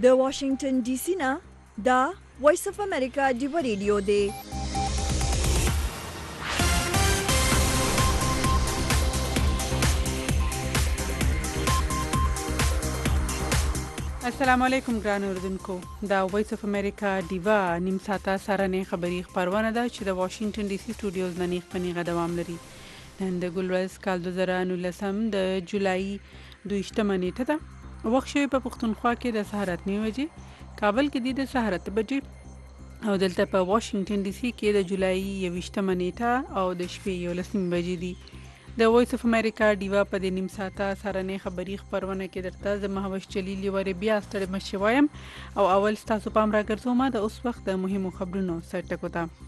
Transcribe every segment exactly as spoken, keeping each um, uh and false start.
د واشنگټن ډي سي نه دا وایس اف امریکا ډیو ریډیو دی. السلام علیکم ګران اوردونکو، دا وایس اف امریکا ډیوا نیم ساعته سرانه خبری خبرونه ده چې د واشنگټن ډي سي سټوډیوز نه نیخ پنیغه دوام لري. نن د ګلورز کال دوه زره نولسم د جولای دویشتمه نیټه ده. وخت شوی په پښتونخوا کې د سهار اته بجې، کابل کې دی د سهار اته بجې او دلته په واشنگټن ډي سي کې د جولای یویشتمه نیټه او د شپې یولس بجې دي. د وایس اف امریکا ډیوا په د نیم ساعته سرانه خبری خبرونه کې درته زه مهوش جلیل یوارې بیا ستړی مشي وایم او اول ستاسو پام راګرځوم د اوس وخت د مهمو خبرونو سرټکو ته.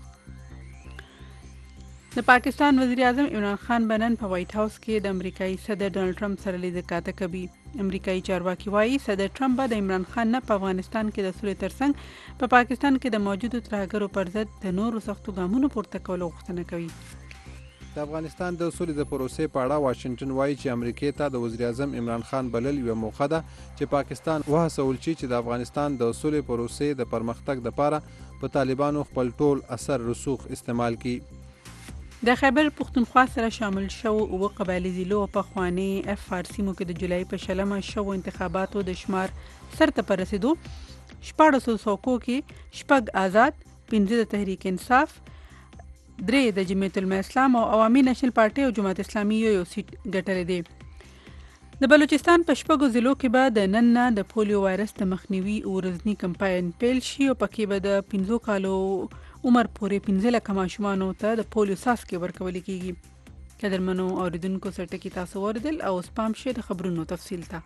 د پاکستان وزیر اعظم عمران خان بنن په وایټ هاوس کې د امریکایي صدر ډونالد ټرمپ سره لیدل کاته کوي. امریکایي چارواکي وایي صدر ټرمپ به د عمران خان نه په افغانستان کې د سولې ترڅنګ په پاکستان کې د موجودو ترهګرو پر ضد د نورو سختو ګامونو پورته کولو غوښتنه کوي. د افغانستان د سولې د پروسې په اړه واشنگټن وایي چې امریکا ته د وزیر اعظم عمران خان بلل یو موخه ده چې پاکستان وهڅول شي چې د افغانستان د سولې پروسې د پرمختګ لپاره په طالبانو خپل ټول اثر رسوخ استعمال کړي. د خیبر پښتونخوا سره شامل شو او قبایلی ضلعو په خوانی اف فارسیمو کې د جولای په شلمه شو انتخاباتو د شمار سرته پر رسیدو. شپاړس سوکو کې شپږ آزاد، پنځه د تحریک انصاف، درې د جمعیت العلماء اسلام او عوامي نېشنل پارټي او جماعت اسلامي یو یو سیټ ګټلې دي. د بلوچستان په شپږو ضلعو کې به د نن نه د پولیو وایرس د مخنیوي ورځنی کمپاین پیل شي او پکې به د پنځو کالو عمر پورې پنځه لکه ماشومانو ته د پولیو څاڅکي ورکول کیږي. قدرمنو اوریدونکو سرټکی تاسو وردل او سپام شه د خبرونو تفصیل ته.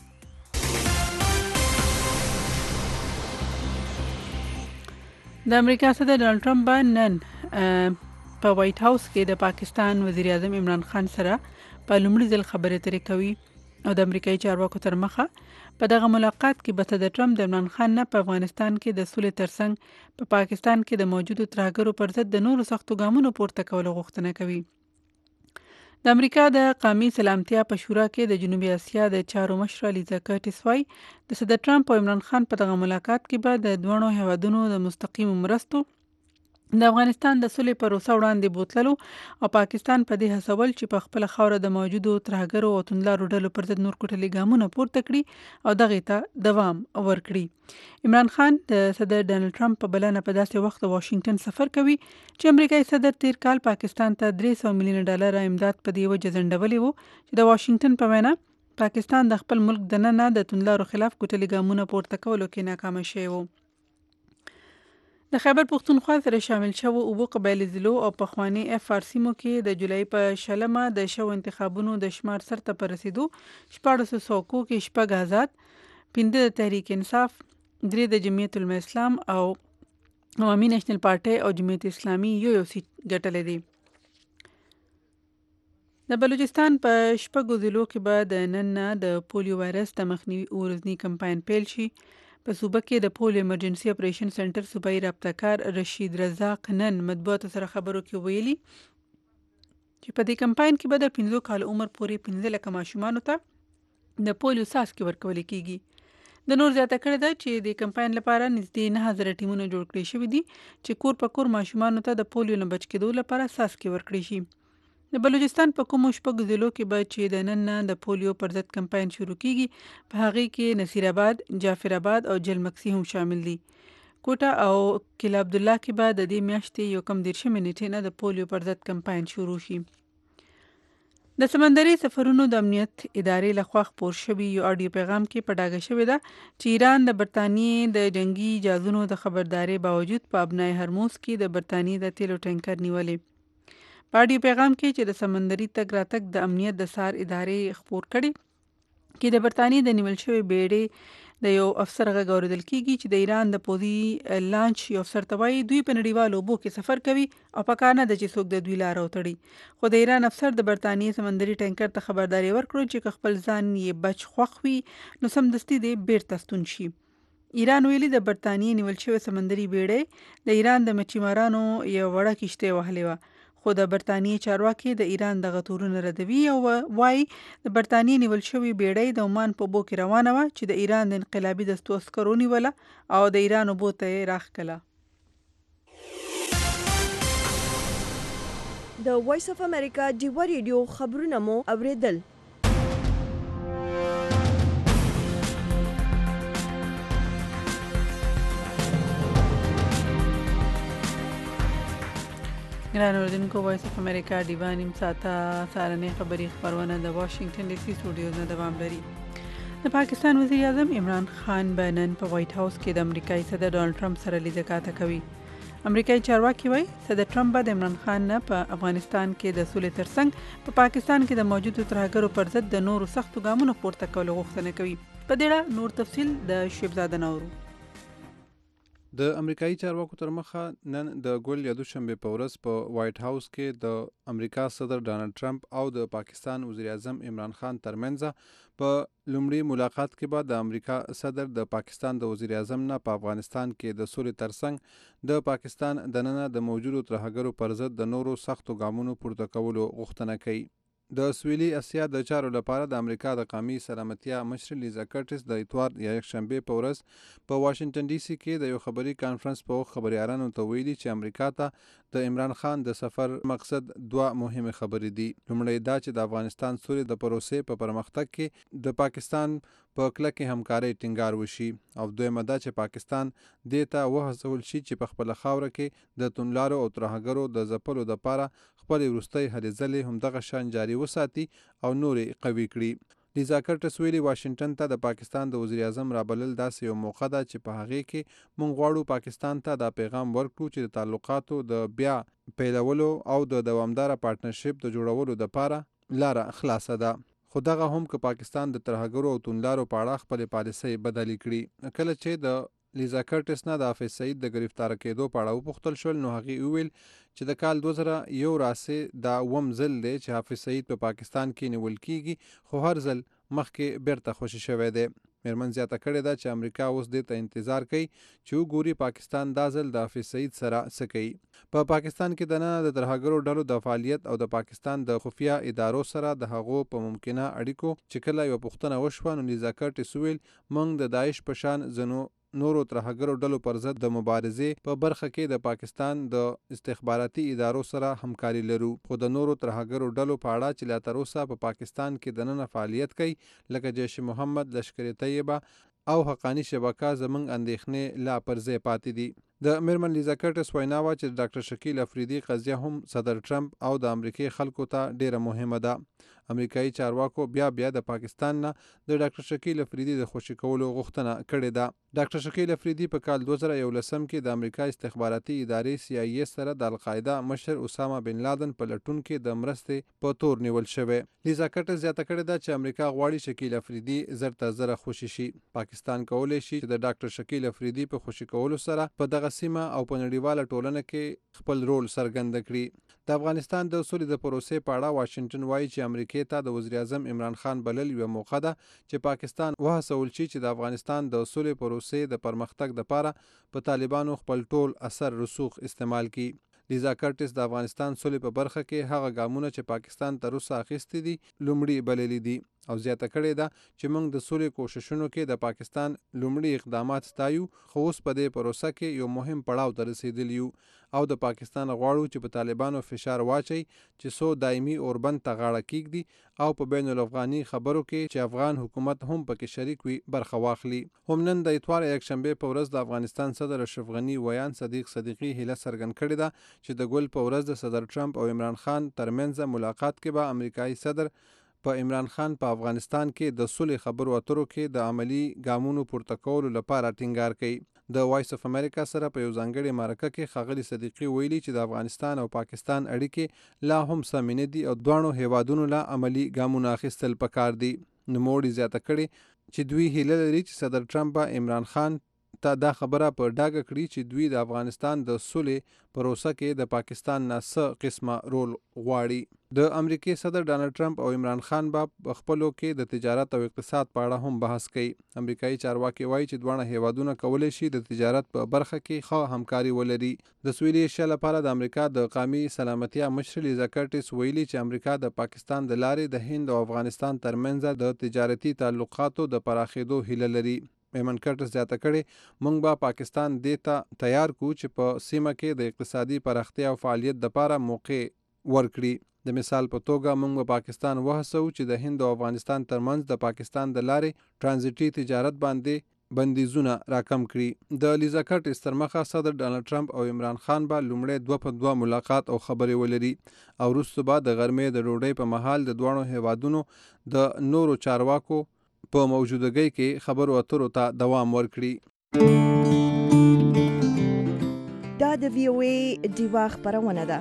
د امریکا صدر ډونالد ټرمپ نن په وایټ هاوس کې د پاکستان وزیر اعظم عمران خان سره په لومړي ځل خبرې اترې کوي او د امریکایي چارواکو تر مخه په دغه ملاقات کې به صدر ټرمپ د عمران خان نه په افغانستان کې د سولې ترڅنګ په پاکستان کې د موجودو ترهګرو پر ضد د نورو سختو ګامونو پورته کولو غوښتنه کوي. د امریکا د قومي سلامتیا په شورا کې د جنوبي اسیا د چارو مشره لیزا کرټس وایي د صدر ټرمپ او عمران خان په دغه ملاقات کې به د دوه هیوادونو د مستقیم مرستو د افغانستان د سولې پروسه وړاندې بوتللو او پاکستان په دې هڅول چې په خپل خاوره د موجودو ترهګرو او توندلارو ډلو پر ضد نور کوټلي ګامونه پورته کړي او دغه ته دوام ورکړي. عمران خان د صدر ډونالد ټرمپ په بلنه په داسې وخت واشنگټن سفر کوي چې امریکایي صدر تیر کال پاکستان ته درې سوه میلیونه ډالر امداد په دې وجه ځنډولي وو چې د واشنگټن په وینا پاکستان د خپل ملک دننه د توندلارو خلاف کوټلي ګامونه پورته کولو کې ناکام شوی وو. د خیبر پښتونخوا سره شامل شوو او قبایلی ضلعو او په خوانی اف فارسیمو کې د جولای په شلمه د شو انتخابونو د شمار سرته پر رسیدو. شپاړس سوکو کې شپږ آزاد، پنځه د تحریک انصاف، درې د جمعیت العلماء اسلام او عوامي نېشنل پارټي او جماعت اسلامي یو یو سیټ ګټلې دي. د بلوچستان په شپږو ضلعو کې به د نن نه د پولیو وایرس د مخنیوي ورځنی کمپاین پیل شي. په صوبه کې د پولیو ایمرجنسي اپریشن سنټر صوبایي رابطه‌کار رشید رزاق نن مطبوعاتو سره خبرو کې ویلي چې په دې کمپاین کې به د پنځو کالو عمر پورې پنځه لکه ماشومانو ته د پولیو څاڅکي ورکول کیږي. د نور زیاته کړې ده چې د کمپاین لپاره نږدې نه زره ټیمونه جوړ کړي شوي دي چې کور په کور ماشومانو ته د پولیو نه بچ کېدو لپاره څاڅکي ورکړي شي. د بلوچستان په کومو شپږو ضلعو کې به چې د نن نه د پولیو پر ضد کمپاین شروع کیږي په هغې کې نصیر آباد، جعفر آباد او جلمکسي هم شامل دي. کوټه او کلا عبدالله کې به د دې میاشتې یو کم دېرشمې نیټې نه د پولیو پر ضد کمپاین شروع شي. د سمندري سفرونو د امنیت ادارې لخوا خپور شوي یو اډیو پیغام کې په ډاګه شوې ده چې ایران د برطانیې د جنگي جهازونو د خبرداري باوجود په ابنای هرموز کې د برطانیې د تیلو ټینکر نیولې. په اډیو پیغام کې چې د سمندري تګ راتګ د امنیت د سار ادارې خپور کړي کې د برطانیې د نیول شوی بیړۍ د یو افسر غږ اورېدل کیږي چې د ایران د پوځي لانچ یو افسر ته وایي دوی په نړیوالو اوبو کې سفر کوي او په کار نه ده چې څوک د دوی لاره وتړي. خو د ایران افسر د برطانیې سمندري ټینکر ته خبرداري ورکړو چې که خپل ځان یې بچ خوښ وي نو سمدستي دې بیرته ستون شي. ایران ویلي د برطانیې نیول شوی سمندري بیړۍ د ایران د مچیمارانو یو وړه کشتۍ وهلې وه، خو د برتانیې چارواکي د ایران دغه تورونه ردوي او وایي د برتانیې نیول شوې بیړۍ د عمان په اوبو کې روانه وه چې د ایران د انقلابي دستو عسکرو نیوله او د ایران اوبو ته یې راښکله. د وایس اف امریکا ډیوه ریډیو خبرونه مو اوریدل. ګران اوریدونکو، وایس اف امریکا ډیوه نیم ساعته سهارنۍ خبري خپرونه د واشنگټن ډي سي سټوډیوز نه دوام لري. د پاکستان وزیر اعظم عمران خان به نن په وایټ هاوس کې د امریکایي صدر ډونالډ ټرمپ سره لیدکاته کوي. امریکایي چارواکي وایي صدر ټرمپ به د عمران خان نه په افغانستان کې د سولې ترڅنګ په پاکستان کې د موجودو ترهګرو پر ضد د نورو سختو ګامونو پورته کولو غوښتنه کوي. په دې اړه نور تفصیل د شیبزاده نورو. د امریکایي چارواکو تر مخه نن د ګل یا دوشنبه په ورځ په وایټ هاوس کې د امریکا صدر ډونالډ ټرمپ او د پاکستان وزیر اعظم عمران خان ترمنځ په لومړي ملاقات کې به د امریکا صدر د پاکستان د وزیر اعظم نه په افغانستان کې د سولې ترڅنګ د پاکستان دننه د موجودو ترهګرو پر ضد د نورو سختو ګامونو پورته کولو غوښتنه کوي. د سویلي اسیا د چارو لپاره د امریکا د قومي سلامتیا مشر لیزا کرټس د اتوار یا یکشنبه په ورځ په واشنگټن ډي سي کې د یو خبري کانفرنس په خبريالانو ته ویلي چې امریکا ته د عمران خان د سفر مقصد دوه مهمه خبرې دي. لومړی دا چې د افغانستان سولې د پروسې په پرمختګ کې د پاکستان په کلکه همکاري ټینګار وشي او دویمه دا چې پاکستان دې ته وهڅول شي چې په خپل خاوره کې د توندلارو او ترهګرو د ځپلو لپاره خپل وروستۍ هلې ځلې همدغه شان جاري وساتي او نورې قوي کړي. لیزا کرټس ویلي واشنگټن ته د پاکستان د وزیر اعظم رابلل داسې یو موقع ده چې په هغې کې موږ غواړو پاکستان ته دا پیغام ورکړو چې د تعلقاتو د بیا پیلولو او د دوامداره پارتنرشپ د جوړولو لپاره لاره خلاصه ده. خو دغه هم که پاکستان د ترهګرو او توندلارو په اړه خپل پالیسۍ بدلې کړي. کله چې د لیزا کرټس نه د حافظ سعید د گرفتار کېدو په اړه وپوښتل شول نو هغې وویل چې د کال دوه زره یو راسې دا اووم ځل دی چې حافظ سعید په پاکستان کې نیول کیږي خو هر ځل مخکې بیرته خوشي شوی دی. میرمن زیاته کړې ده چې امریکا اوس دې ته انتظار کوي چې وګوري پاکستان دا ځل د حافظ سعید سره څه کوي. په پاکستان کې دننه د ترهګرو ډلو د فعالیت او د پاکستان د خفیه ادارو سره د هغو په ممکنه اړیکو چې کله یوه پوښتنه وشوه نو لیزا کرټس ویل موږ د داعش په شان ځینو نورو ترهګرو ډلو پر ضد د مبارزې په برخه کې د پاکستان د استخباراتي ادارو سره همکاري لرو. خو د نورو ترهګرو ډلو په اړه چې لا تر اوسه په پاکستان کې دننه فعالیت کوي لکه جیش محمد، لشکر طیبه او حقانی شبکه زمونږ اندېښنې لا پر ځای پاتې دي. د میرمن لیزا کرټس وینا وه چې ډاکټر شکیل افریدي قضیه هم صدر ټرمپ او د امریکې خلکو ته ډیره مهمه ده. امریکایي چارواکو بیا بیا د پاکستان نه د ډاکټر شکیل افریدي د خوشي کولو غوښتنه کړې ده. ډاکټر شکیل افریدي په کال دوه زره یولسم کې د امریکا استخباراتي ادارې سی آی ای سره د القاعده مشر اسامه بن لادن په لټون کې د مرستې په تور نیول شوی. لیزا کرټس زیاته کړې ده چې امریکا غواړي شکیل افریدي زر تر زره خوشي شي. پاکستان کولی شي چې د ډاکټر شکیل افریدي په خوشي کولو سره په دغه سیمه او په نړیواله ټولنه کې خپل رول څرګند کړي. د افغانستان د سولې د پروسې په اړه واشنگټن وایي چې امریکې ته د وزیر اعظم عمران خان بلل یوه موقع ده چې پاکستان وهڅول شي چې د افغانستان د سولې پروسې د پرمختګ لپاره په طالبانو خپل ټول اثر رسوخ استعمال کړي. لیزا کرټس د افغانستان سولې په برخه کې هغه ګامونه چې پاکستان تر اوسه اخیستي دي لومړي بللي دي او زیاته کړې ده چې موږ د سولې کوششونو کې د پاکستان لومړي اقدامات ستایو خو اوس په دې پروسه کې یو مهم پړاو ته رسیدلی یو او د پاکستان غواړو چې په طالبانو فشار واچي چې سو دایمي اوربند ته غاړه کیږدي او په بین الافغاني خبرو کې چې افغان حکومت هم پکې شریک وي برخه واخلي. هم نن د اتوار یکشنبه په ورځ د افغانستان صدر اشرف غني ویان صدیق صدیقي هیله څرګند کړې ده چې د ګل په ورځ د صدر ټرمپ او عمران خان ترمنځ ملاقات کې به امریکایي صدر په عمران خان په افغانستان کې د صلح خبرو اترو کې د عملی ګامونو پورته کولو لپاره ټینګار کوي. د وایس اف امریکا سره په یو ځانګړي مرکه کې ښاغلي صدیقي ویلي چې د افغانستان او پاکستان اړیکې لا هم سمې نه دي او دواړو هیوادونو لا عملی ګامونه اخیستل پکار دي. نوموړي زیاته کړې چې دوی هیله لري چې صدر ټرمپ به عمران خان ته دا خبره په ډاګه کړي چې دوی د افغانستان د سولې پروسه کې د پاکستان نه څه قسمه رول غواړي. د امریکای صدر ډانلډ ټرمپ او عمران خان به په خپلو کې د تجارت او اقتصاد په اړه هم بحث کوي. امریکایي چارواکي وایي چې دواړه هیوادونه کولی شي د تجارت په برخه کې ښه همکاري ولري. د سویلي ایشیا لپاره د امریکا د قومي سلامتیا مشر لیزا کرټس ویلي چې امریکا د پاکستان د لارې د هند او افغانستان ترمنځ د تجارتي تعلقاتو د پراخېدو هیله لري. ایمن کرټس زیاته کړې موږ به پاکستان دې ته تیار کو چې په سیمه کې د اقتصادي پراختیا او فعالیت لپاره موقع ورکړي. د مثال په توګه موږ به پاکستان وهڅو چې د هند او افغانستان ترمنځ د پاکستان د لارې ترانزیټي تجارت باندې بندیزونه راکم کړي. د لیزا کرټس تر مخه صدر ډانلډ ټرمپ او عمران خان به لومړی دوه په دوه ملاقات او خبرې ولري او وروسته به د غرمې د ډوډۍ په مهال د دواړو هیوادونو د نورو چارواکو په موجودګۍ کې خبرو اترو ته دوام ورکړي. دا د وی او ای ډیوا خبرونه ده.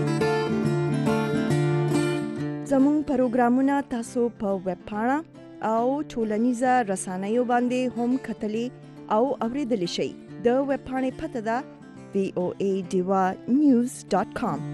زموږ پروګرامونه تاسو په ویب پاڼه او ټولنیزه رسنیو باندې هم کتلی او اوریدلی شئ. د ویب پاڼې پته ده وی او ای ډیوا نیوز ډاټ کام.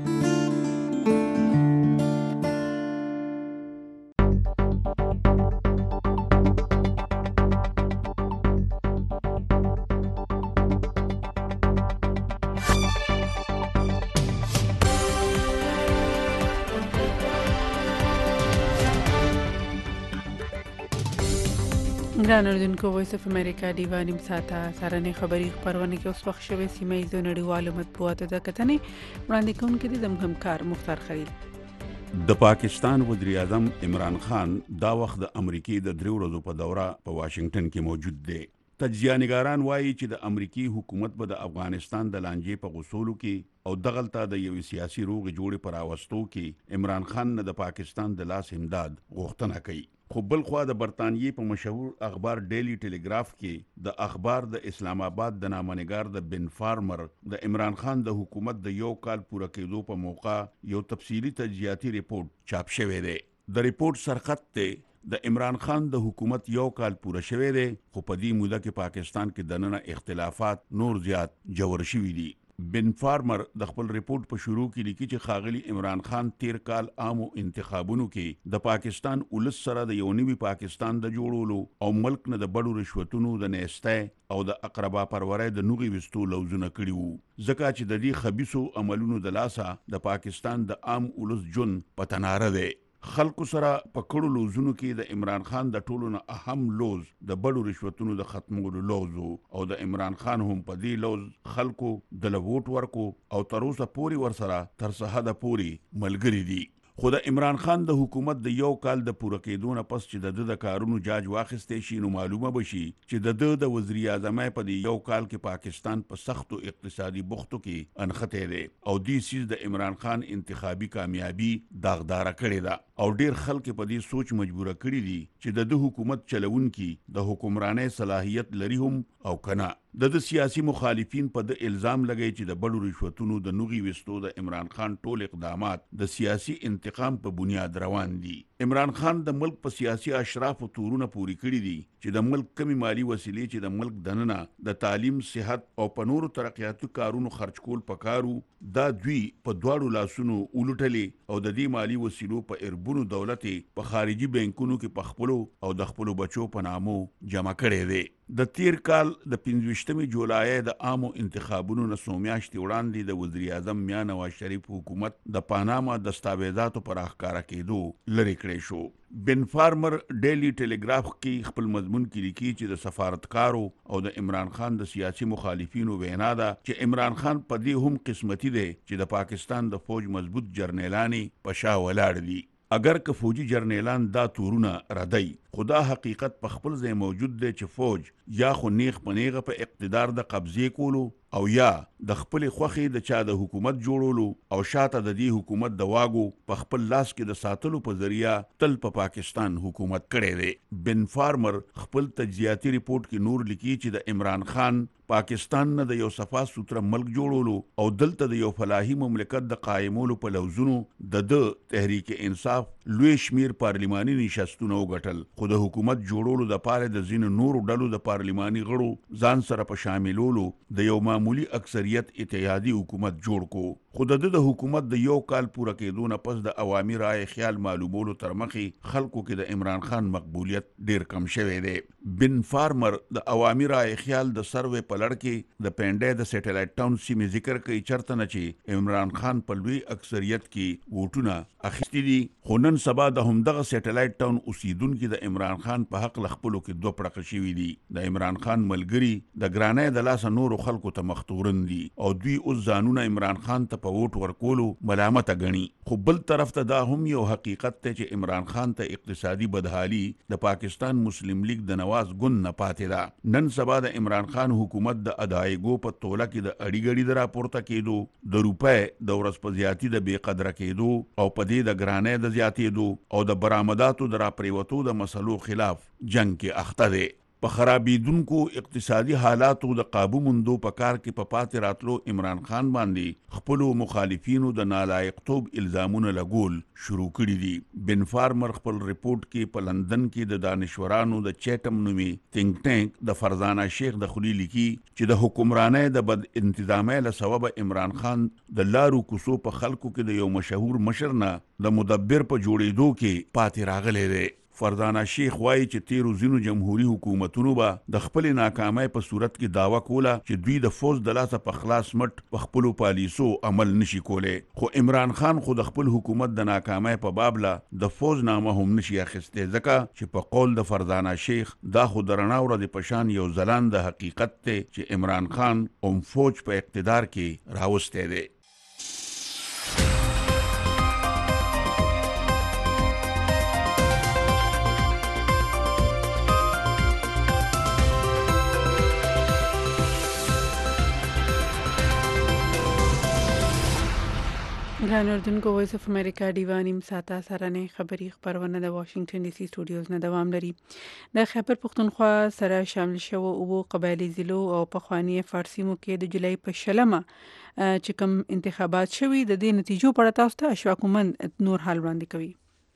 ګران اوریدونکو وایس اف امریکا ډیوا نیم ساعته سارنې خبری خبرونه کې اوس وخت شوه سیمه ییزو نړیوالو مطبوعاتو د کتنې وړاندې کوونکي دي زموږ همکار مختار خلیل. د پاکستان وزیر اعظم عمران خان دا وخت د امریکای د درې ورځو په دوره په واشنگټن کې موجود دی. تجزیه نگاران وایي چې د امریکای حکومت به د افغانستان د لانجې په غوسولو کې او دغلطه د یو سیاسي روغ جوړې پر اوستو کې عمران خان نه د پاکستان د لاس امداد غوښتنه کوي. خو بل خوا د برطانیې په مشهور اخبار ډیلی ټیلیګراف کې د اخبار د اسلام آباد د نامنګار د بن فارمر د عمران خان د حکومت د یو کال پوره کېدو په موقع یو تفصیلی تجزیاتی ریپورت چاپ شوی دی. د ریپورت سرخط ته د عمران خان د حکومت یو کال پوره شوی دی خو په دې موده کې پاکستان کې دننه اختلافات نور زیات جوړ شوي دي. بن فارمر د خپل ریپورت په شروع کې لیکي چې ښاغلي عمران خان تیر کال عامو انتخابونو کې د پاکستان ولس سره د یو نوي پاکستان د جوړولو او ملک نه د بډو رشوتونو د نیستۍ او د اقربا پرورۍ د نوغي وستو لوزونه کړي وو ځکه چې د دې خبيثو عملونو د لاسه د پاکستان د عام ولس جون پتناره دی. خلکو سره په کړو لوزونو کې د عمران خان د ټولو نه اهم لوز د بډو رشوتونو د ختمولو لوز او د عمران خان هم په دې لوز خلکو د لووټ ورکو او تر اوسه پوري ورسره تر سهاده پوري ملګری دي. خو د عمران خان د حکومت د یو کال د پوره کېدو نه پس چې د د کارونو جاج واخیستې شي نو معلومه بشي چې د د د وزیر اعظم په د یو کال کې پاکستان په سختو اقتصادي بوختو کې انخته دی او دې سیز د عمران خان انتخابي کامیابی داغدار کړی دا او ډیر خلک په دې سوچ مجبور کړی دي چې د د حکومت چلونکي د حکمرانۍ صلاحیت لري هم او کنه. د د سیاسي مخالفین په د الزام لګی چې د بډو رشوتونو د نوغي وستو د عمران خان ټول اقدامات د سیاسي انتقام په بنیاد روان دي. عمران خان د ملک په سیاسي اشراف او تورونه پوری کړی دي چې د ملک کمی مالی وسیلې چې د ملک دننه د تعلیم، صحت او په نورو ترقیاتي کارونو خرج کول پکارو دا دوی په دواړو لاسونو ولټلې او د دې مالی وسیلو په اربونو دولت په خارجي بانکونو کې پخپلو او د خپلو بچو په نامو جمع کړي دي. د تیر کال د پنځویشتمې جولای د عامو انتخابونو نه څو میاشتې وړاندې د وزیر اعظم میاں نواز شریف حکومت د پاناما دستاویزاتو پر راښکاره کېدو لرې کړی شو. بن فارمر ډیلی ټیلیګراف کې خپل مضمون کې لیکي چې د سفارتکارو او د عمران خان د سیاسي مخالفینو وینا ده چې عمران خان په دې هم قسمتي دی چې د پاکستان د فوج مضبوط جرنیلانی په شا ولاړ دي. اگر که فوجي جرنیلان دا تورونه ردی خدا حقیقت په خپل ځای موجود دی چې فوج یا خو نیغ په نیغه په اقتدار د قبضې کولو او یا د خپل خوخي د چا د حکومت جوړولو او شاته د دې حکومت د واګو په خپل لاس کې د ساتلو په ذریعہ تل په پا پاکستان حکومت کړي دی. بن فارمر خپل تجزیاتی ریپورت کې نور لیکي چې د عمران خان پاکستان نه د یو صفا سوتره ملک جوړولو او دلته د یو فلاحي مملکت د قائمولو په لوزونو د د تحریک انصاف لوی شمیر پارلیماني نشستونه وګټل، خو د حکومت جوړولو دپاره د ځینو نورو ډلو د پارلیماني غړو ځان سره په شاملولو د یو معمولی اکثریت اتحادي حکومت جوړ کو. خو د د حکومت د یو کال پوره کېدو نه پس د عوامي رای خیال معلومولو تر مخې خلکو کې د عمران خان مقبولیت ډیر کم شوی دی. بن فارمر د عوامي رای خیال د سروې په لړ کې د پنډۍ د سیټلایټ ټاون سیمې ذکر کوي، چرته نه چې عمران خان په لوی اکثریت کې ووټونه اخیستي دي، خو نن سبا د همدغه سیټلایټ ټاون اوسیدونکي د عمران خان په حق له خپلو کې دوه پړقه شوي دي. د عمران خان ملګري د ګرانۍ د لاسه نورو خلکو ته مختورن دي او دوی اوس ځانونه عمران خان ته په ووټ ورکولو ملامته ګڼي. خو بل طرف ته دا هم یو حقیقت دی چې عمران خان ته اقتصادي بدحالي د پاکستان مسلم لیگ د نواز ګوند نه پاتې ده. نن سبا د عمران خان حکومت د ادایګو په توله کې د اړي ګړي د راپورته کېدو، د روپۍ د ورځ په زیاتي د بې قدره کېدو او په دې د ګرانۍ د زیاتېدو او د برآمداتو د راپریوتو د مسلو خلاف جنگ کې اخته دی. په خرابېدونکو اقتصادي حالاتو د قابو موندو په کار کې په پاتې راتلو عمران خان باندې خپلو مخالفینو د نالایقتوب الزامونه لګول شروع کړي دي. بن فارمر خپل ریپورت کې په لندن کې د دانشورانو د چیټم نومي تینک ټینک د فرزانه شیخ د خولي لیکي چې د حکمرانۍ د بد انتظامۍ له سببه عمران خان د لارو کوڅو په خلکو کې د یو مشهور مشر نه د مدبر په جوړېدو کې پاتې راغلی دی. فرزانه شیخ وایي چې تیرو ځینو جمهوریت حکومتونو به د خپلې ناکامۍ په صورت کې دعوه کوله چې دوی د فوز د لاسه په خلاص مټ په خپلو پالیسو عمل نشي کولی. خو عمران خان خو د خپل حکومت د ناکامۍ په باب له د فوز نامه هم نشي اخیستی، ځکه چې په قول د فرزانه شیخ دا خو د رڼا ورځې په شان یو ځلانده حقیقت دی چې عمران خان هم فوج په اقتدار کې راوستی دی. ګران اردوونکو، وایس اف امریکا ډیوا نیم ساعته سرانه خبری خبرونه د واشنگټن ډي سي سټوډیوز نه دوام لري. د خیبر پښتونخوا سره شامل شوو او قبایلی ضلعو او پخوانی فارسی مو کې د جولای په شلمه چې کوم انتخابات شوي د دې نتیجو په اړه تاسو ته اشواق من نور حال وړاندې کوي.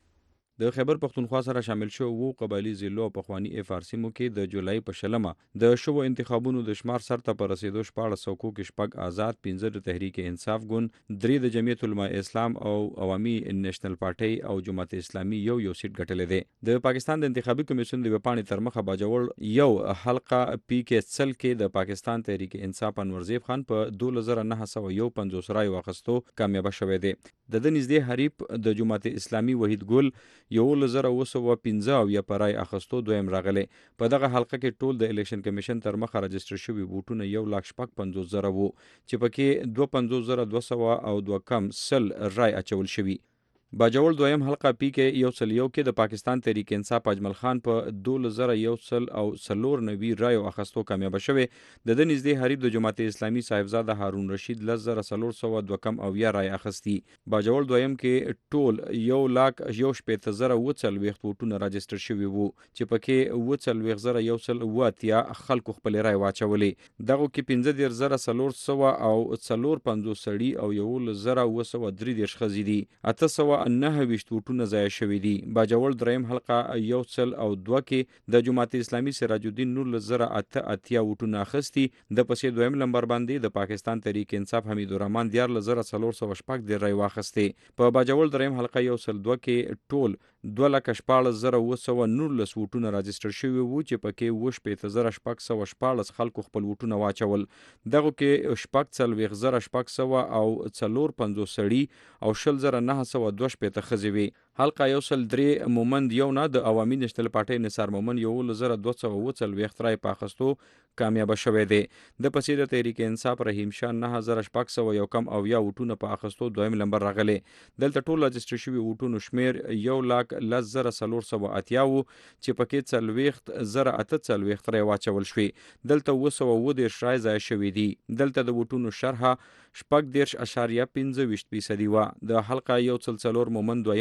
د خیبر پښتونخوا سره شامل شو وو قبایلی ضلعو او پخوانی فارسی مو کې د جولای په شلمه د شو انتخابونو د شمار سر ته پر رسیدو شپاړس سوکو کې شپږ آزاد، پنځه د تحریک انصاف ګوند، درې د جمعیت علماء اسلام او عوامي نېشنل پارټي او جماعت اسلامي یو یو سیټ ګټلې ده. د پاکستان د انتخابي کمیسیون د وپاڼې تر مخه باجوړ یو حلقه پی کې سل کې د پاکستان تحریک انصاف انورزیب خان په دوه زره نه سوه یو پنځوس رای واخستو کامیاب شوه دی. د د نږدې حریف د جماعت اسلامي وحید ګل یو لزر اوه سوه پنځه او یا پرای اخستو دویم راغلی. په دغه حلقه کې ټول د الیکشن کمیشن تر مخه راجستر شوي ووټونه یو لاک شپږ پنځوس زره وو چې پکې دوه پنځوس زره دوه سوه او دوه کم سل رای اچول شوي. باجوړ دویم حلقه پی کې یو سل یو کې د پاکستان تحریک انصاف اجمل خان په دوه زره یو سل او سلور نوي رای اخستو کامیاب شوه. د د نږدې حریف د جماعت اسلامي صاحبزاده هارون رشید لس زره سلور سوه دوه کم او یا رای اخستی. باجوړ دویم کې ټول یو لاک یو شپېته زره اوه څلوېښت ووټونه راجستر شوي وو چې پکې اوه څلوېښت زره یو سل اوه اتیا خلکو خپلې رای واچولې. دغو کې پنځه دېرش زره څلور سوه او څلور پنځوس سړي او یولس زره اوه سوه درې دېرش ښځې دي. اته سوه نهه ویشت ووټونه ضایع شوي دي. باجوړ دریم حلقه یو سل او دوه کې د جماعت اسلامي سراج الدین نولس زره اته اتیا ووټونه اخیستي. د پسې دویم لمبر باندې د پاکستان تحریک انصاف حمیدالرحمن دیارلس زره څلور سوه شپږ دېرش رای واخیستې. په باجوړ دریم حلقه یو سل دوه کې ټول دوه لکه شپاړس زره اوه سوه نولس ووټونه راجستر شوي وو چې پکې اوه شپېته زره شپږ سوه شپاړس خلکو خپل ووټونه واچول. دغو کې شپږ څلوېښت زره شپږ سوه او څلور پنځوس سړي او شل زره نه سوه دوه شپېته ښځې وي. حلقه یو سل درې مومند یو نه د عوامي نېشنل پارټۍ نثار مومند یولس زره دوه سوه اوه څلوېښت رای په اخیستو کامیابه شوی دی. د پسې د تحریک انصاف رحیم شاه نه زره شپږ سوه یو کم اویا ووټونه په اخیستو دویم لمبر راغلی. دلته ټول راجستر شوي ووټونو شمیر یو لاک لس زره څلور سوه اتیا وو چې پکې څلوېښت زره اته څلوېښت رای واچول شوي. دلته اوه سوه اوه دېرش رای ضایع شوي دي. دلته د ووټونو شرحه شپږ دېرش اشاریه پنځه ویشت فیصدي وه. د حلقه یو سل څلور مومند دویم نه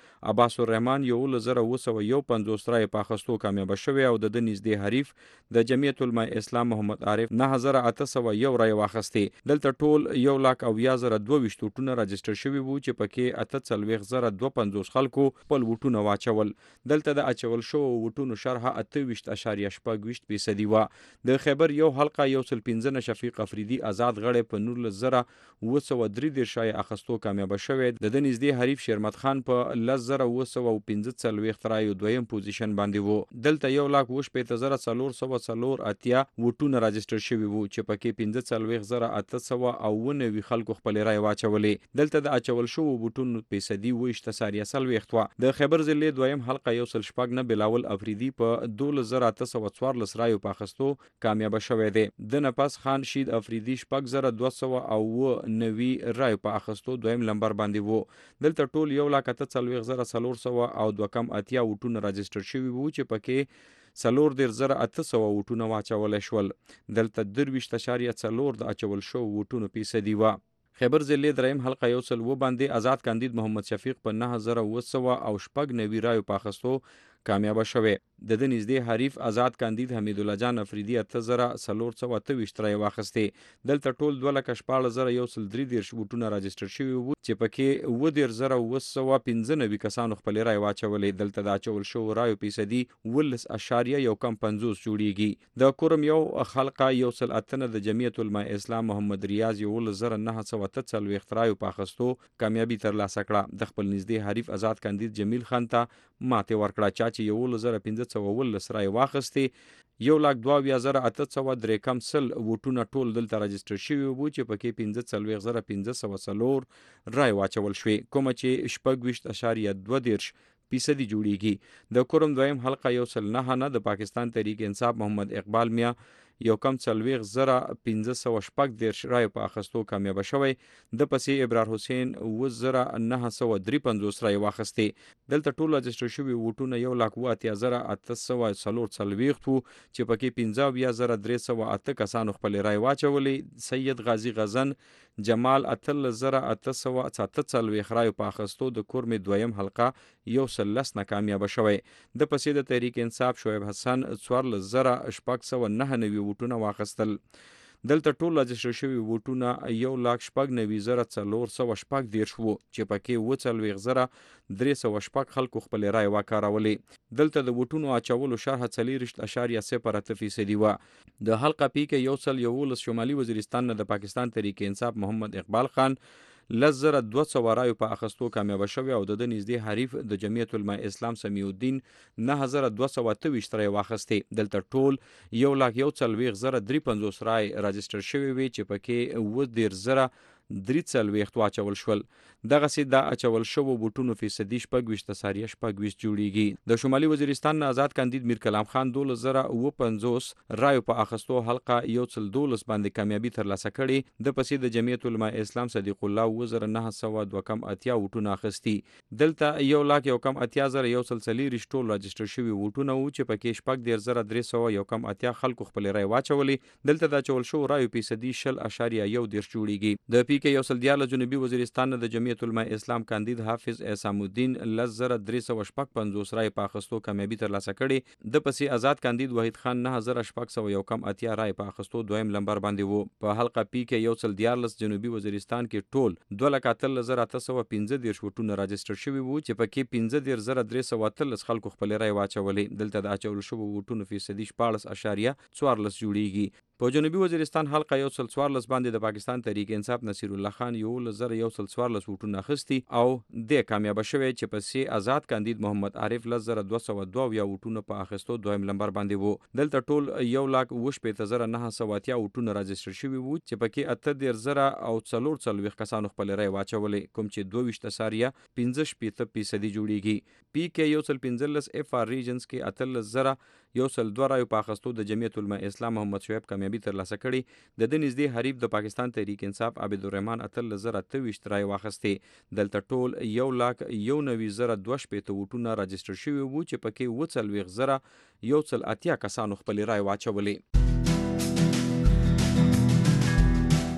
عباس الرحمن یولس زره اوه سوه یو پنځوس رایې په اخیستو کامیابه شوې او د ده نږدې حریف د جمعیت علماء اسلام محمد عارف نهه زره اته سوه یو رایې واخیستې. دلته ټول یو لاک اویا زره دوه ویشت ووټونه راجسټر شوي وو چې پکې اته څلوېښت زره دوه پنځوس خلکو خپل ووټونه واچول. دلته د اچول شوو ووټونو شرحه اته ویشت اشاریه شپږ ویشت فیصدي وه. د خیبر یو حلقه یو سل پنځه نه شفیق افریدي آزاد غړی په نولس زره اوه سوه درې دېرش رایې اخیستو کامیابه شوی. د ده نږدې حریف شیرمت خان په لس زره اوه سوه پنځه څلوېښت رایو دویم پوزیشن باندې وو. دلته یو لاک اوه شپېته زره څلور سوه څلور اتیا ووټونه راجسټر شوي وو چې پکې پنځه څلوېښت زره اته سوه او اوه نوي خلکو خپلې رایې واچولې. دلته د اچول شوو ووټونو فیصدي اوه ویشت اشاریه څلوېښت وه. د خیبر ضلع دویم حلقه یو سل شپږ نه بلاول افریدي په دولس زره اته سوه څوارلس رایو په اخیستو کامیابه شوی دی. د نه پس خان شید افریدي شپږ زره دوه سوه او اوه نوي رایو په اخیستو دویم لمبر باندې وو. دلته ټول یو لاک اته څلوېښت زره څلور سوه او دوه کم اتیا ووټونه راجسټر شوي وو چې پکې څلور دېرش زره اته سوه ووټونه واچولی شول. دلته درویشت اشاریه څلور د اچول شوو ووټونو فیصدي وه. خیبر ضلع دریم حلقه یو سل اوه باندې آزاد کاندید محمد شفیق په نهه زره اوه سوه او شپږ نوي رایو په اخیستو کامیابه شوی. د ده نږدې حریف آزاد کاندید حمید الله جان افریدي اته زره څلور سوه اته ویشت رایې واخیستې. دلته ټول دوه لکه شپاړس زره یو سل درې دېرش ووټونه راجسټر شوي وو چې پکې اوه دېرش زره اوه سوه پنځه نوي کسانو خپلې رایې واچولې. دلته د اچول شوو رایو فیصدي اوولس اشاریه یو کم پنځوس جوړیږي. د کورم یو حلقه یو سل اته نه د جمعیت علماء اسلام محمد ریاض یولس زره نهه سوه اته څلوېښت رایو په اخیستو کامیابي ترلاسه کړه. د خپل نږدې حریف آزاد کاندید جمیل خان ته ماتې ورکړه چا چې یولس زره پنځه سوه اوولس رایې واخیستې. یو لاک دوه اویا زره اته سوه درې کم سل ووټونه ټول دلته راجسټر شوي وو چې پکې پنځه څلوېښت زره پنځه سوه څلور رایې واچول شوې کومه چې شپږ ویشت اشاریه دوه دېرش فیصدي جوړیږي. د کورم دویم حلقه یو سل نهه نه د پاکستان تحریک انصاف محمد اقبال میا یو کم څلوېښت زره پنځه سوه شپږ دېرش رایو په اخیستو کامیابه شوی. د پسې ابرار حسین اوه زره نهه سوه درې پنځوس رایې واخیستې. دلته ټول راجسټر شوي ووټونه یو لاک اوه اتیا زره اته سوه څلور څلوېښت وو چې پکې پنځه اویا زره درې سوه اته کسانو خپلې رایې واچولې. سید غازي غزن جمال اتلس زره اته سوه اته څلوېښت رایو په اخیستو د کورمې دویم حلقه یو سل لس نه کامیابه شوی. د پسې د تحریک انصاف شعیب حسن څوارلس زره شپږ سوه نهه نوي ووټونه واخیستل. دلته ټول راجسټر شوي ووټونه یو لاک شپږ نوي زره څلور سوه شپږ دېرش وو چې پکې اوه څلوېښت زره درې سوه شپږ خلکو خپلې رایې وکارولې. دلته د ووټونو اچولو شرحه څلېرویشت اشاریه صفر اته فیصدي وه. د حلقه پی کې یو سل یولس شمالي وزیرستان نه د پاکستان تحریک انصاف محمد اقبال خان لس زره دوه سوه رایو په اخیستو کامیابه شوی او د ده نږدې حریف د جمعیت علماء اسلام سمیع الدین نهه زره دوه سوه اته ویشت رایې واخیستې. دلته ټول یو لاک یو څلوېښت زره درې پنځوس رایې راجسټر شوي وي چې پکې اوه دېرش زره درې څلوېښت واچول شول. دغسې د اچول شوو ووټونو فیصدي شپږ ویشت اشاریه شپږ ویشت جوړیږي. د شمالي وزیرستان نه آزاد کاندید میر کلام خان دولس زره اوه پنځوس رایو په اخیستو حلقه یو سل دولس باندې کامیابي ترلاسه کړې. د پسې د جمعیت علماء اسلام صدیق الله اوه زره نهه سوه دوه کم اتیا ووټونه اخیستي. دلته یو لاک یو کم اتیا زره یو سل څلېرویشت ټول راجسټر شوي ووټونه وو چې پکې شپږ دېرش زره درې سوه یو کم اتیا خلکو خپلې رایې واچولې. دلته د اچول شوو رایو فیصدي شل اشاریه یو دېرش جوړیږي. د پی کې یو سل دیارلس جنوبي وزیرستان نه د جمعیت علماء اسلام کاندید حافظ احسام الدین لس زره درې سوه شپږ پنځوس رایې په اخیستو کامیابي ترلاسه کړې. د پسې آزاد کاندید وحید خان نهه زره شپږ سوه یو کم اتیا رایې په اخیستو دویم لمبر باندې وو. په حلقه پی کې یو سل دیارلس جنوبي وزیرستان کې ټول دوه لکه اتلس زره اته سوه پنځه دېرش ووټونه راجسټر شوي وو چې پکې پنځه دېرش زره درې سوه اتلس خلکو خپلې رایې واچولې. دلته د اچول شوو ووټونو فیصدي شپاړس اشاریه څوارلس جوړیږي. په جنوبي وزیرستان حلقه یو سل څوارلس باندې د پاکستان تحریک انصاف نصیر الله خان یولس زره یو سل څوارلس ووټونه اخیستي او د کامیابه شوی چې پسې آزاد کاندید محمد عارف لس زره دوه سوه دوه اویا ووټونه په اخیستو دویم لمبر باندې وو. دلته ټول یو لاک اوه شپېته زره نهه سوه اتیا ووټونه راجسټر شوي وو چې پکې اته دېرش زره او څلور څلوېښت کسانو خپلې رایې واچولې کوم چې دوه ویشت اشاریه پنځه شپېته فیصدي جوړیږي. پی کې یو سل پنځلس اف آر ریجنز کې اتلس زره یو سل دوه رایو په اخیستو د جمعیت علماء اسلام محمد شعیب کامیابي ترلاسه کړې. د ده نږدې حریف د پاکستان تحریک انصاف عبدالرحمن اتلس زره اته ویشت رایې واخیستې. دلته ټول یو لاک یو نوي زره دوه شپېته ووټونه راجسټر شوي وو چې پکې اوه څلوېښت زره یو سل اتیا کسانو خپلې رایې واچولې.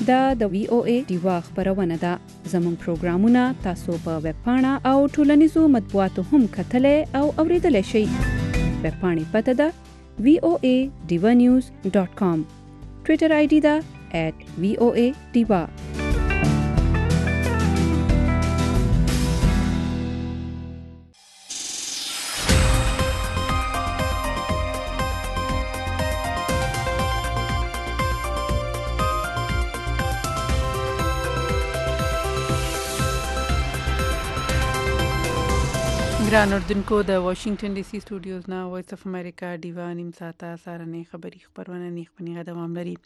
دا د وی او ای دیوا خبرونه ده. زموږ پروګرامونه تاسو په ویب پاڼه او ټولنیزو مطبوعاتو هم کتلی او اوریدلی شئ. ویب پاڼې پته ده وی او ای ډیوا نیوز ډاټ کام. ټویټر آی ډي ده ایټ وی او ای ډیوا. ګران اردوونکو د واشنگټن ډي سي سټوډیوز نه وایس اف امریکا ډیوا نیم ساعته سارنې خبري خبرونه نیخ پنیغه دوام لري.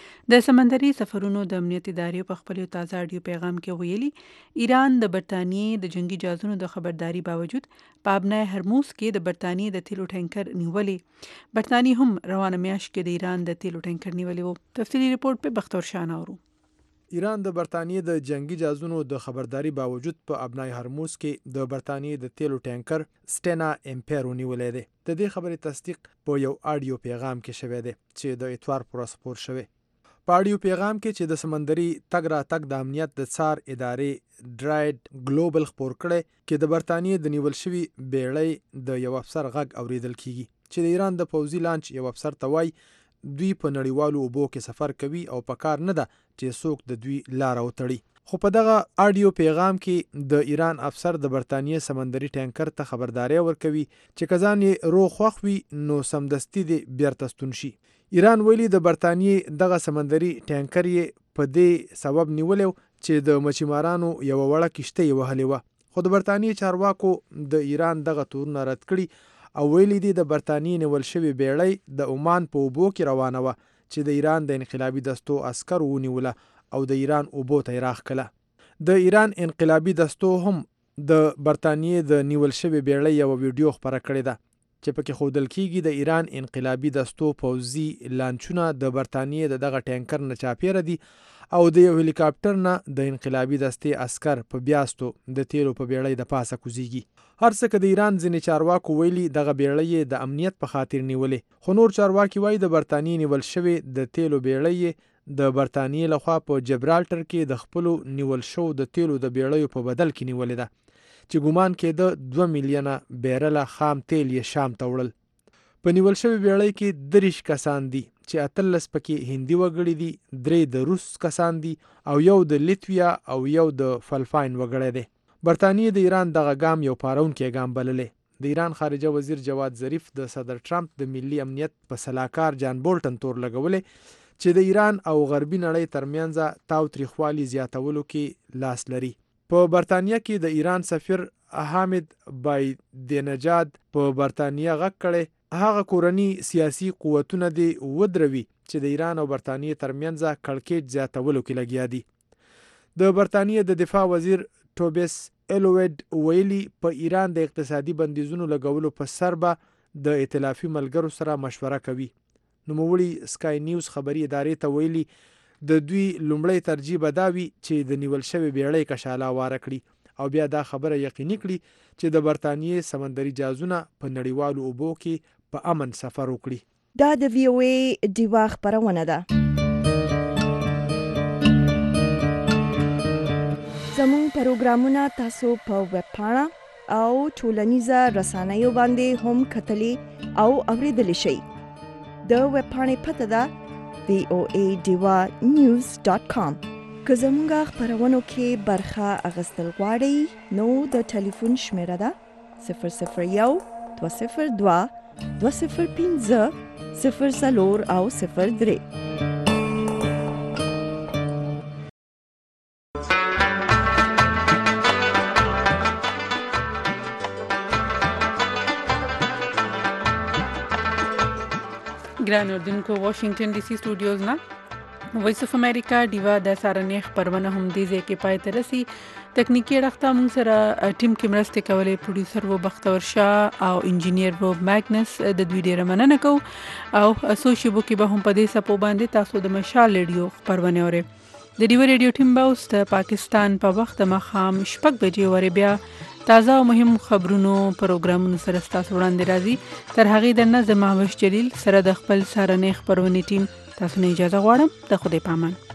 د سمندري سفرونو د امنیت ادارې په خپل تازه اډیو پیغام کې ویلي ایران د برتانیې د جنگي جهازونو د خبرداري باوجود په ابنای هرموز کې د برتانیې د تیلو ټانکر نیولې. برتانیې هم روانه میاشت کې د ایران د تیلو ټانکر نیولې وو. تفصیلی ریپورت په بختور شاه اورو. ایران د برتانیې د جنگي جهازونو د خبرداري باوجود په ابنای هرموز کې د برتانیې د تیلو ټانکر سټینا امپیر ونیولې دی. د دې خبرې تصدیق په یو اډیو پیغام کې شوی دی چې د اتوار پر ورځ خپور شوی. په اډیو پیغام کې چې د سمندري تګ را تګ د امنیت د څار ادارې ډرایډ ګلوبل خپور کړی کې د برتانیې د نیول شوي بیړۍ د یو افسر غږ اوریدل کیږي چې د ایران د پوځي لانچ یو افسر ته وایي دوی په نړیوالو اوبو کې سفر کوي او په کار نه ده چې څوک د دوی لاره وتړي. خو په دغه اډیو پیغام کې د ایران افسر د برتانیې سمندري ټانکر ته خبرداری ورکوي چې که ځان یې روغ خوښ وي نو سمدستي دې بیرته ستون شي. ایران ویلي د برتانیې دغه سمندري ټانکر یې په دې سبب نیولی چې د مچیمارانو یوه وړه کشته یې وهلې وه. خو د برتانیې چارواکو د ایران دغه تورونه رد کړي او ویلي دي د برتانیې نیول شوې بیړۍ د عمان په اوبو کې روانه وه چې د ایران د انقلابي دستو عسکرو ونیوله او د ایران اوبو ته یې راښکله. د ایران انقلابي دستو هم د برتانیې د نیول شوې بیړۍ یوه ویډیو خپره کړې ده چې پکې ښودل کیږي د ایران انقلابي دستو پوځي لانچونه د برتانیې د دغه ټانکر نه چاپیره دي او د یو هلیکاپټر نه د انقلابي دستې عسکر په بیاستو د تیلو په بیړۍ د پاسه کوزیږي. هر څه که د ایران ځینې چارواکو ویلي دغه بیړۍ د امنیت په خاطر نیولې، خو نور چارواکي وایي د برتانیې نیول شوې د تیلو بیړۍ د برتانیې لخوا په جبرالټر کې د خپلو نیول شو د تیلو د بیړیو په بدل کې نیولې ده چې ګومان کېده دوه میلیونه بیرله خام تیل یې شام ته وړل. په نیول شوې بیړۍ کې دریش کسان دي چې اتلس پکې هندي وګړي دي، درې د روس کسان دي او یو د لیتویا او یو د فلپاین وګړی دی. برتانیې د ایران دغه ګام یو پارونکی ګام بللی. د ایران خارجه وزیر جواد ظریف د صدر ټرمپ د ملي امنیت په سلاکار جان بولټن تور لګولی چې د ایران او غربي نړۍ ترمنځ تاو تریخوالي زیاتولو کې لاس لري. په برتانیه کې د ایران سفیر حامد بایدنجاد په برتانیه غږ کړی هغه کورني سیاسي قوتونه دي ودروي چې د ایران او برتانیې ترمنځ کړکېچ زیاتولو کې لګیا دي. د برتانیې د دفاع وزیر ټوبیس ایلویډ ویلي په ایران د اقتصادي بندیزونو لګولو په سر به د ائتلافي ملګرو سره مشوره کوي. نوموړي سکای نیوز خبري ادارې ته ویلي د دوی لومړی ترجیح به دا وي چې د نیول شوې بیړۍ کشاله واره کړي او بیا دا خبره یقیني کړي چې د برتانیې سمندري جهازونه په نړیوالو اوبو کې په امن سفر وکړي. دا د وی او ای ډیوا خبرونه ده. زموږ پروګرامونه تاسو په ویب پاڼه او ټولنیزه رسنیو باندې هم کتلی او اوریدلی شئ. د ویب پاڼې پته ده وی او ای ډیوا نیوز ډاټ کام. که زموږ خبرونو کې برخه اخیستل غواړئ نو د ټلیفون شمیره ده صفر صفر یو دوه صفر دوه دوه صفر پنځه صفر څلور او صفر درې. ګران اردوونکو واشنگټن ډي سي سټوډیوز نه وایس اف امریکا ډیوا د سارنې خبرونه هم دې ځای کې پای ته رسي. تکنیکی اړخته موږ سره ټیم کې مرسته کولې پروډوسر و بختور شاه او انجینیر و ماګنس د دوی ډیره مننه کوو او سوشیبو کې به هم په دې سپو باندې تاسو د مشال ریډیو خبرونه اورئ. د ډیوا ریډیو ټیم به اوس د پاکستان په وخت مخام شپږ بجې ورې بیا تازه او مهم خبرونو پروګرامونو سره تاسو وړاندې راځي. تر هغې د نظم مهوش جلیل سره د خپل سارنې خبرونې ټیم تاسو نه اجازه غواړم. د خدای پامان.